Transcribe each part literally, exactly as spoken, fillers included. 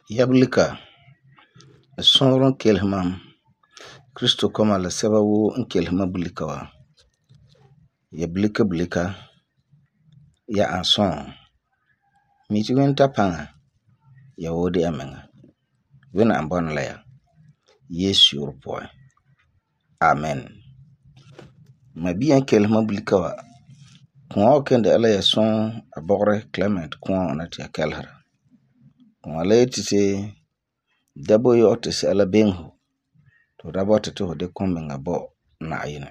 Yablika sõor n kelesma Kristo koma la sɛba woo n kelesma bulika wa. Ya bulika bulika ya an sõor. Mi ti Wẽnnaam ta paŋa ya woo de amiŋa. Wẽnnaam bɔna la ya Yeesu yʋʋr puan. Amen. Ma bia n kelesma bulika wa. Kõɔ wa kende ala ya sõor a bɔgere Clement kõɔ na ti ya kelesera. Kõɔ la yeti ti dabo yɔ ti sɛla bengu. To da bɔti ti fu de kõmiŋa bɔ Naayinɛ.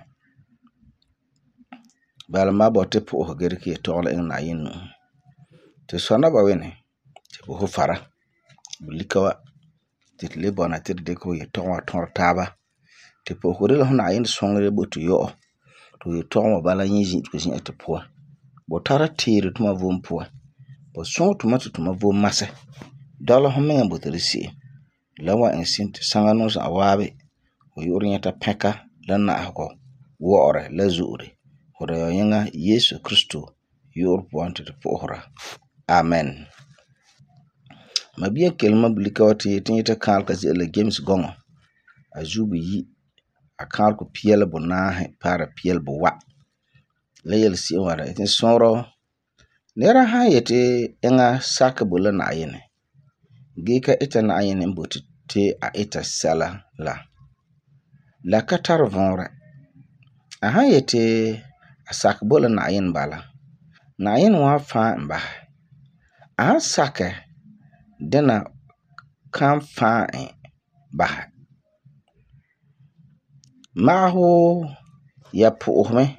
Bala ma bɔti pu'usi gee dikɛ yetɔgeli iŋɛ Naayinɛ nu'usi. Ti sɔna ba wini ti bu fu fara bulika wa ti ti le bɔna ti di dikɛ fu yetɔgum wa tõri taaba. Ti pu'usego de la fu Naayinɛ sõŋore bo ti yɔ'ɔ. Ti yetɔgum wa bala yẽ zi'irigi zi'an ti puan. Bu tara teere tuma vom puan. Bu sõng tuma ti tuma vom masɛ. Dɔla fu miŋa boti se'em. La wa iŋɛ se'em ti saŋa nu'u za'a waabi fu yu'uri nyɛta pɛka la na'asegɔ wɔ'ɔrɛ la zo'ore. Fu da yɔ nyaŋa Yeesu Kristo yu'ur puan ti ti pu'usira. Amen. Ma bia kelesma bulika wa ti ti nyɛta kãalega ze'ele la James gɔŋɔ. A zuo bi yi. A kãalegɔ pia la bunaasi paara pia la buwa. La yele se'em wala ti sõorɔ nɛra han yeti eŋa sakɛ bo la Naayinɛ gee ka ita Naayinɛ n boti ti a ita sɛla la, la ka tari võorɛ. A han yeti a sakɛ bo la Naayinɛ bala, Naayinɛ wan fãa e basɛ. A han sakɛ dina kan fãa e basɛ. Magesɔ ya pu'usemi.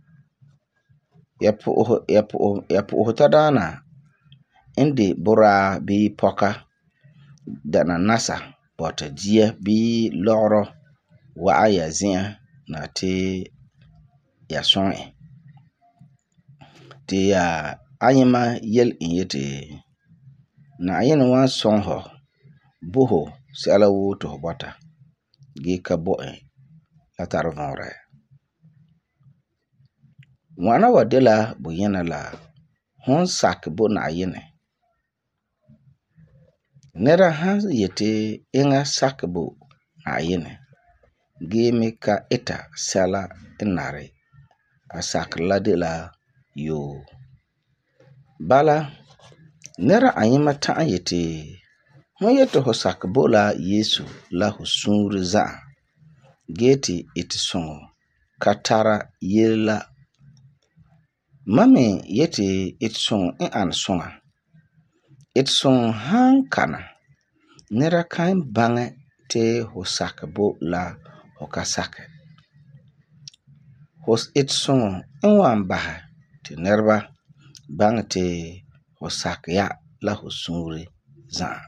Ya pu'usi ya pu'usi ya pu'usi tadaana n de buraa bii pɔka dana nasa bɔta dia bii lɔgerɔ wa'a ya zi'an na ti ya sõi e. Ti ya ayima yele e yeti Naayinɛ wan sõng fu bo fu sɛla woo ti fu bɔta gee ka bo e la tari võorɛ. Ŋwana wa de la buyina la fum sakɛ bo Naayinɛ. Nɛra han yeti eŋa sakɛ bo Naayinɛ gee mi ka ita sɛla n nari a sakeri la de la yoo. Bala nɛra ayima ta'am yeti fu yeti fu sakɛ bo la Yeesu la fu suure za'a gee ti iti suŋɔ ka tara yele la. Mam me yeti iti suŋɔ n ani suŋa. Iti suŋɔ han kana, nɛra kan baŋɛ ti fu sakɛ bo la fu ka sakɛ. Iti suŋɔ n wan basɛ ti nɛreba baŋɛ ti fu sakɛ ya la fu suure za'a.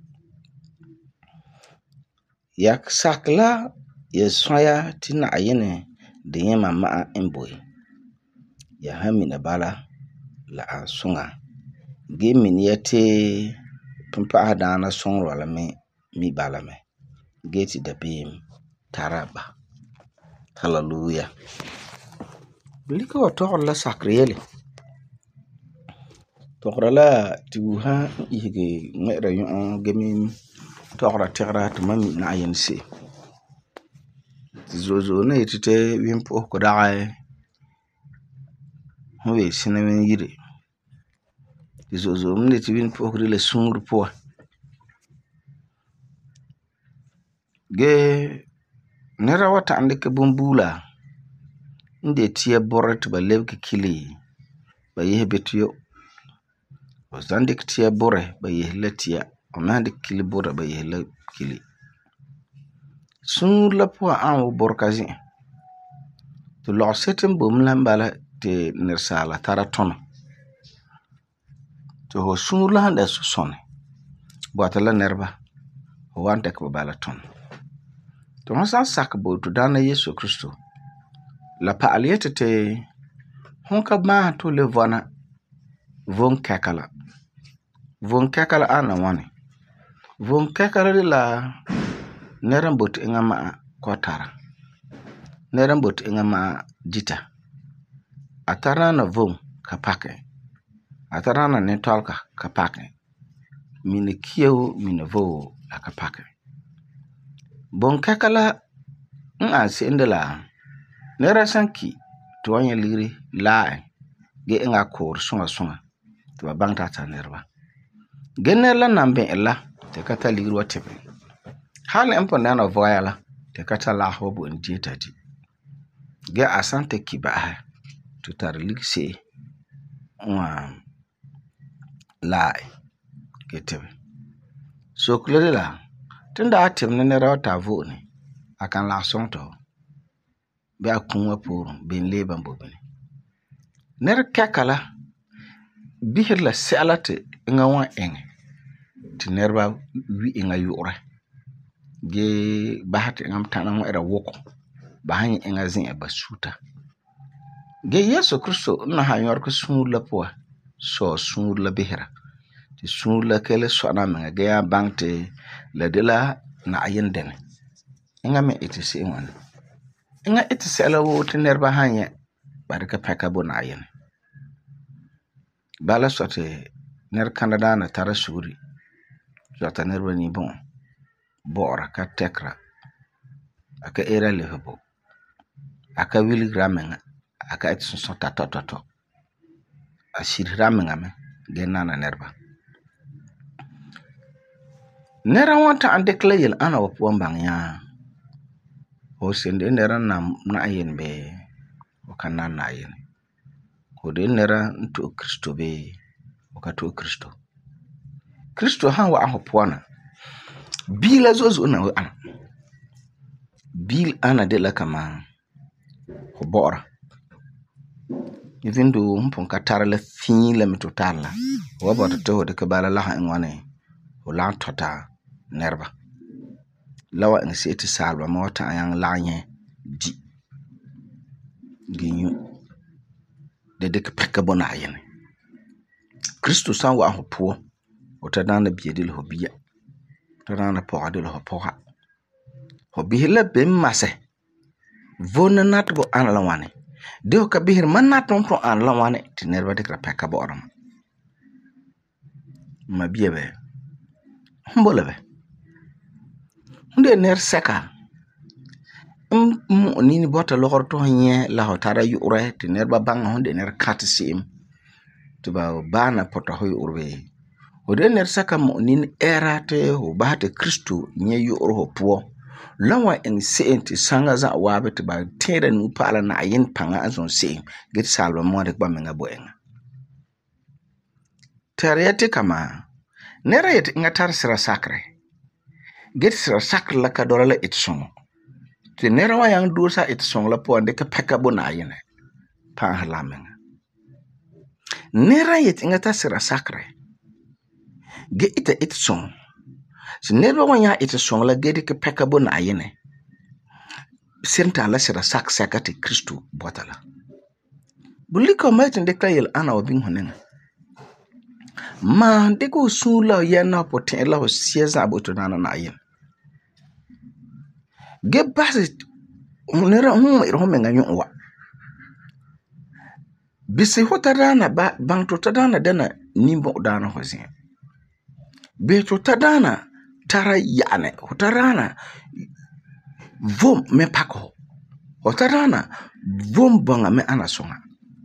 Ya sakɛ la ya sõa ti Naayinɛ diyima ma'a n boi. Ya han mina bala la an suŋa gee mini ya ti pumpa'asadaana sõngere wa la mi mi bala mɛ gee ti dabeem tara ba. Hallelujah. Bulika wa tɔgeri la sakeri yele. Tɔgera la ti wusa n isege ŋmɛ'ɛra nyu'ɔ gee mi tɔgera tegera ti mam mi Naayinɛ se'em. Ti zo'e zo'e na yeti ti yimpu'usegɔ dagi fu ween sina ween yire. Ti zo'e zo'e mi ne yeti yimpu'usegɔ de la suure puan. Gee nɛra wa ta'am dikɛ bombuula n de tia burɛ ti ba lebege kile ba yese biteyɔ. Fu san dikɛ tia burɛ ba yese la tia. Fu me san dikɛ kile burɛ ba yese la kile. Suure la puan ani wuu burega zi'an. Ti lɔgeseto n boi mɛ la n bala ti nɛresaala tara tuna. Ti fu suure la san dɛna sunsuni bɔta la nɛreba fu wan dikɛ ba bala tuna. Ti fu san sakɛ bo tu Daana Yeesu Kristo, la pa'alɛ yeti ti fu ka maasum ti fu le vɔna vom kɛka la. Vom kɛka la ani ŋwani? Vom kɛka la de la nɛra n boti eŋa ma'a kɔ'ɔm tara. Nɛra n boti eŋa ma'a dita. A tara daana vom ka pakɛ. A tara daana nintɔlega ka pakɛ. mini kiyo mini vo aka pake. Bon kakala an sendela nera sanki to wanya liri laa ge nga kor sunga sunga to ba bang tata nerba. Genela nambe ella te kata liri wa tebe. Hal empo nana voyala te kata la hobo ndi tati. Ge asante kiba to tar ligse wa laa ge tebe. So kulela tunda atem ne nera ta vo ni akan la sonto be akunwa pour ben leba mbobini. Ner kakala bihir la selate nga wan enge ti nerba wi nga yura ge bahati ngam tanang era woko bahanyi nga zin e basuta ge Yesu Kristo na ha yor ko sunula po so sunula bihira ti sunula kele so na menga ge ya bangte la dela na ayendene nga me itisi ngwan nga itisi ala wo ti nerba hanya barka peka bo na ayene bala sote ner Canada na tara suri jota nerba ni bon bora ka tekra aka era le hobo aka wili gramenga aka etsun sota tototo ashir ramenga me genna na nerba nera wanta ande klayel ana wapu mbang ya o sende nera na na ayen be o kana na ayen ko de nera nto Kristo be o ka to Kristo Kristo han wa ahopwana bila zozo na ana bil ana de la kama ko bora even do mpon katara la fin la mitotala wa bota to de ka bala la ngwane o la tota nerba lawa en seti salba mota ayang lanye di ginyu de de ka peka bona yene Kristo san wa hopo o tadana biedil hobiya tadana po adil hopoha hobihila bem mase vona natbo an lawane de ka bihir manat non pro an lawane ti nerba de ka peka boram ma biebe mbolabe hunde ner seka um nini bota logor to nye la hotara yure ti nerba bang hunde ner katsim to ba bana poto hoy urbe o de ner saka mo nini erate ho bahate Kristo nye yuro ho po lawa en seenti sanga za wabe te ba tere nu pala na yin panga azon se get salwa mo de ba menga boenga teriyete kama nera yet ngatar sira sakre get sira sakre la ka dorala it song te nera wa yang dosa it song la po ande ka peka bona yene pa halamenga nera yet ngatar sira sakre ge ita it song si nera wa ya it song la get ka peka bona yene senta la sira sak sakati Kristo botala buliko matin de kayel ana obin honenga ma de ko sula yana poten la ho sieza aboto nana na yin ge basi munera hum iro menga nyuwa bisi hotadana ba bang to tadana dana nimbo dana hozin be to tadana tara yane hotarana vom me pako hotarana vom banga me anasonga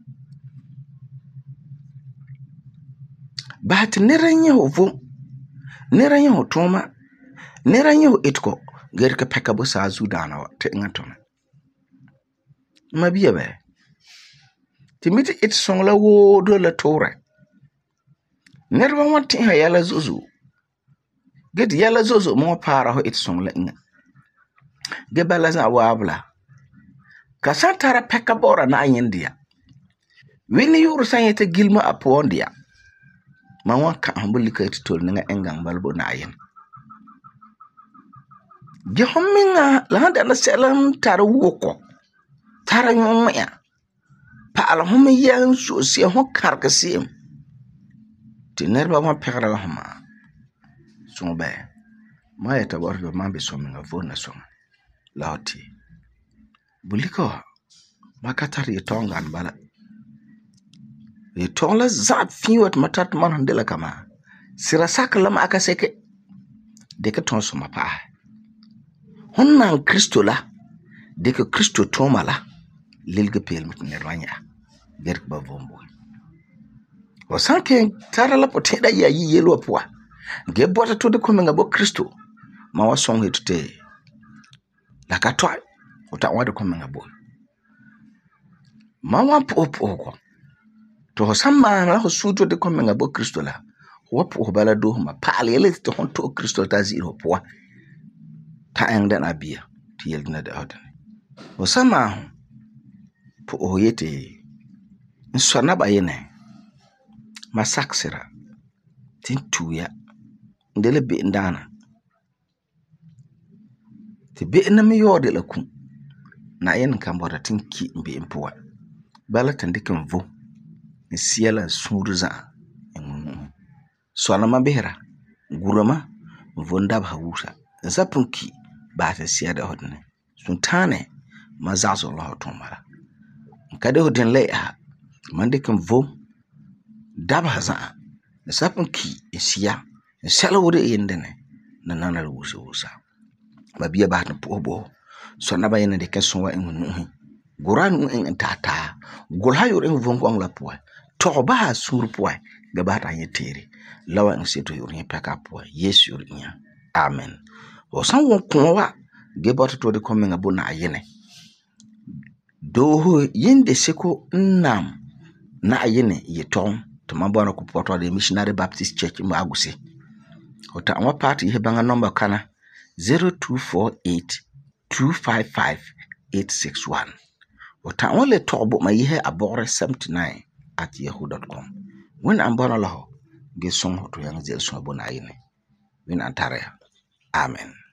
But neranya ho vom neranya ho toma neranya ho etko gerka pekabo sa zudana wa te ngatona mabiya be timiti it songla wo do la tore nerba wanti ha yala zozo get yala zozo mo para ho it songla inga ge balaza wabla kasantara pekabora na yindia wini yuru sanyete gilma apondia mawa ka hambuli ka titol nga engang balbo na ayen ge hominga la handa na selam tar woko tar nyomya pa ala homi yan so si ho karka sim ti nerba ma pekra la homa so be ma ya tabar do mambe so minga vona so lati buliko makatar yetongan bala Tonla zap fiwat matat man handela kama sira saklam aka seke de ka ton soma pa honnan Kristo la de ka Kristo toma la lilga pel mut ne ranya gerk ba vombo o sanke tara la poteda ya yi yelo poa ge bota to de ko menga bo Kristo ma wa song hitute la ka toy o ta wa de ko menga bo ma wa po po ko to samma la ho suto de ko menga bo Kristo la wa po bala do ma pal yele to hon to Kristo ta zero poa ta en den abia ti yelna de hodan o samma po o yete nsona ba yene masaksira tintuya ndele be ndana te be na mi yode la ku na yen kan bora tinki mbe impoa bala tandikan vo ni siela surza en sona mabera gurama vonda ba wusa zapunki ba ta siya da hodne suntane mazazo la hotomara kade hodin lay a mandikan vo daba za zapunki siya sala wode yendene na nana wusa wusa babia ba na pobo sona ba yene de keson wa en Goran en tata gol hayo en vongo la poa to ba sur poa ga ba ta yeteri lawa en seto yo ni peka poa yesu yo nya amen o san won ko wa ge bot to de komen abo na yene do ho yinde seko nam na yene yeton to mabona ko poto de missionary baptist church ma aguse o ta wa party he banga number kana zero two four eight two five five eight six one. Wata only tobo ma yihe abore seventy-nine at yahoo dot com. When ambona laho ge song to yang zel so bona yine. Win antare. Amen.